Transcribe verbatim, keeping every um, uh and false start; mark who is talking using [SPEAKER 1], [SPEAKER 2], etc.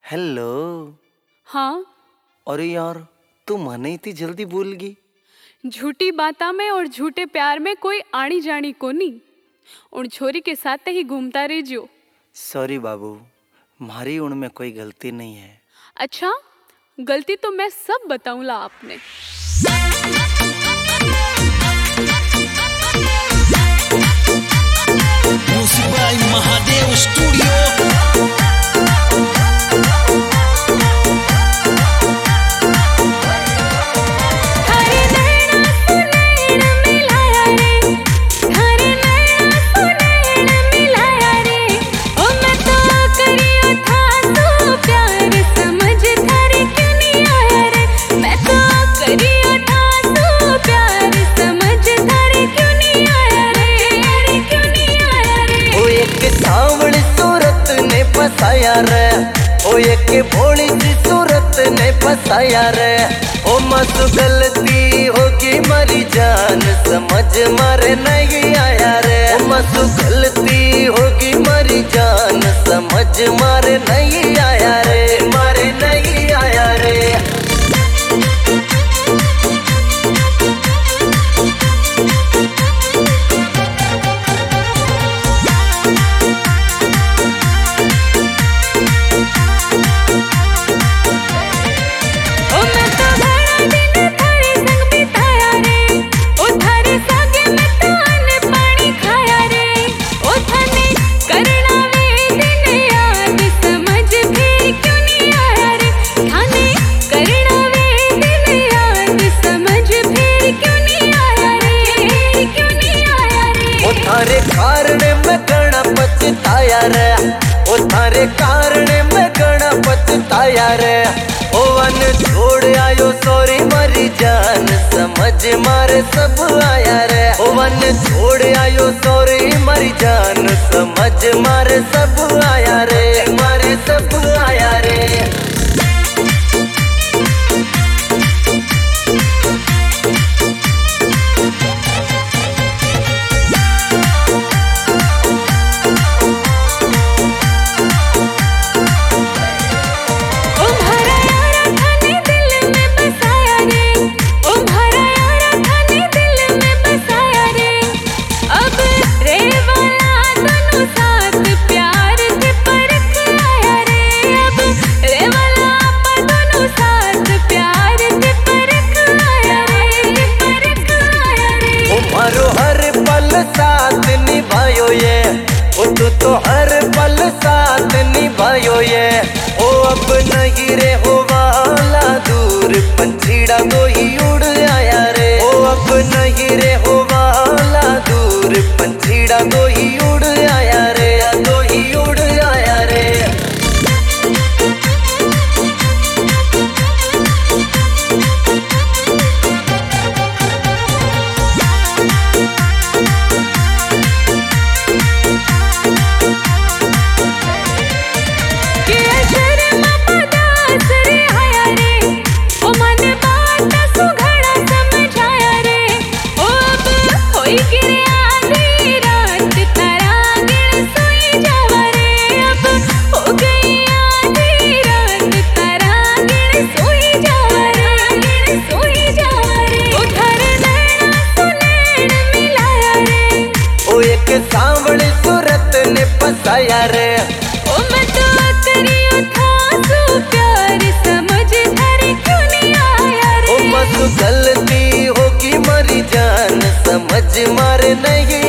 [SPEAKER 1] Hello.
[SPEAKER 2] हाँ।
[SPEAKER 1] अरे यार, तू मने इतनी जल्दी भूल गई।
[SPEAKER 2] झूठी बाता में और झूठे प्यार में कोई आनी जानी कोनी। उन छोरी के साथ ही घूमता रह जो।
[SPEAKER 1] सॉरी बाबू, मारी उनमें कोई गलती नहीं है।
[SPEAKER 2] अच्छा, गलती तो मैं सब बताऊंला आपने।
[SPEAKER 3] Music by Mahadev studio.
[SPEAKER 1] फसाया रे ओ एक भोली सी सूरत ने फसाया रे। ओ मत गलती होगी मरी जान, समझ मारे नहीं आया रे। ओ मत गलती होगी मरी जान, समझ मारे नहीं आया रे, मारे नहीं आया रे। थारे कारण में गणा पछताया रे, ओ थारे कारण में गणा पछताया रे। ओ वन छोड़ आयो सॉरी मरी जान, समझ मारे सब आया रे। ओ वन छोड़ आयो सॉरी मरी जान, समझ मारे सब आया रे, मारे सब आया रे। साथ निभायो ये ओ तू तो हर पल साथ निभायो ये। ओ अब नहीं रे हो वाला दूर, पंछीड़ा तो ही उड़ आया रे। ओ अब नहीं रे हो वाला दूर, पंछीड़ा तो ही उड़ आया रे, तो ही उड़ आया रे। सांवली सूरत ने फसाया रे।
[SPEAKER 2] ओ मैं तो करियो था सो प्यार, समझ थारे क्यों नहीं आया रे।
[SPEAKER 1] ओ मत गलती होगी मरी जान, समझ मारे नहीं